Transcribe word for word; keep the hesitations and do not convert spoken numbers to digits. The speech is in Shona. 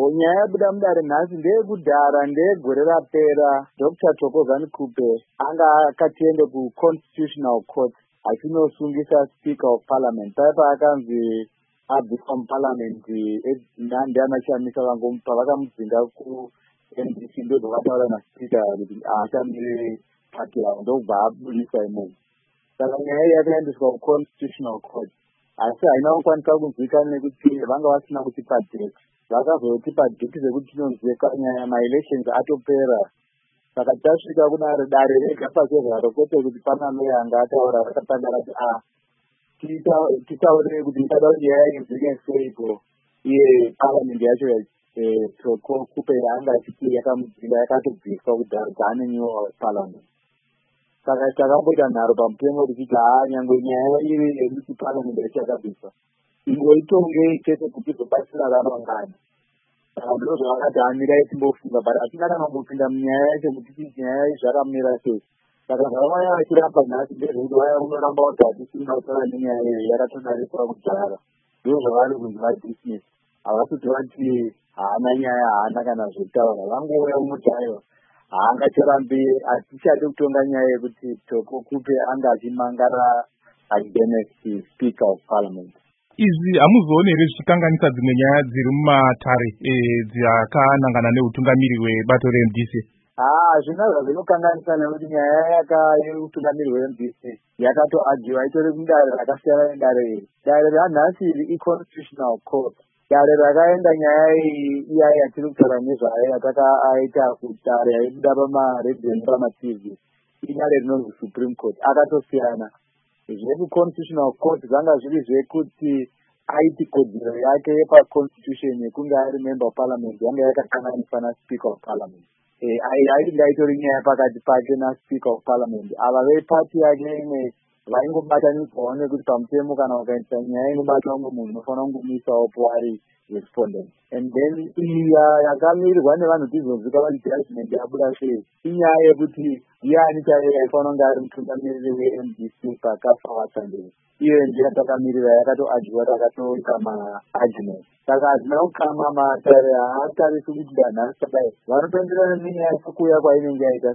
nyaya yabuda mudare nhasi ndeyekudhara ndeyegore rapera. Dr Thokozani Kupe anga akatiende kuconstitutional court achinosungisa speaker of parliament. Paipa akanzi abviswa muparliament ndiana chamisa vangomupa vakamudzinga ku-N D C ndozvakataura naspeaker kuti aachamire pati yavo ndobva abudiswa imomo. Saka nyaya iyi yakaendeswa kuconstitutional court asi haina kukwanisa kunzwikana nekuti vanga vasina kutipa date. Vakazotipa date dzekuti tinonzweka nyaya maelections atopera. Saka tasvika kuna dare rega pachezvaro kwete kuti pana loya anga ataura akatanga kuti a titaurire kuti ndada kuti nyaya inzwike seipo iye parliament yacho Toko Kupe anga achiti yakamudzinga yakatobviswa kudhara dzaanenyiwa parliament. Saka takamboita nharo pamutemo tichiti haa nyangwe nyaya iri yekuti parliament yacho yakabviswa ingoitongei chete kuti izobatsira ramangani. Saka ndozvavakati amirai timbofunga but hatina kana kungopinda munyaya yacho kuti nyaya zvakamira sei. Saka zvavaya vachiramba nhasi ndezvekuti vaya unoramba kuti hatisina kutaura nenyaya iyo yakatonariswa kudhara. Ndozvavari kunzi vadismiss. Havasiti vati haana nyaya haana kana zvekutaura vangouya unotayo haangacharambi hatichade kutonga nyaya yekuti Toko Kupe anga achimangara against speaker of parliament. Izvi hamuzoone here zvichikanganisa dzimwe nyaya dziri mumatare dzakanangana neutungamiri hwebato re-M D C? Ah, zvinazvo zvinokanganisa nekuti nyaya yaka yeutungamiri hwe-M D C yakatoagiwa itori kudare rakasiyana nedare iri. Dare ranhasi iri i-constitutional court. Dare rakaenda nyaya iyi iya yatiri kutaura nezvayo yatakaita kudare yaibuda pamaredhiyo nepama-T V idare rinonzi Supreme Court akatosiyana. Zvekuconstitutional court zvanga zviri zvekuti aiti kodzero yake yepaconstitution yekunge ari member of parliament yanga yakakanganiswa naspeaker of parliament. Ainga itori nyaya pakati pake naspeaker of parliament. Ava vepati yake imwe vaingobatanidzwawo nekuti pamutemo kana ukaita nyaya inobatwa umwe munhu unofanira kungomuisawo ari respondent. And then iya yakamirirwa nevanhu tizonzwika vati judgment yabuda sei inyaya yekuti ndiani chaiye aifanira kunge ari mutungamiriri we-M D C pakafa vatsandei. Iyo ndiyo takamirira yakatoagiwa takatoita maargument. Saka hazina kukama matare haatarisi kuti danhasi kudai vanotonderana nenyaya yekukuya kwainenge yaita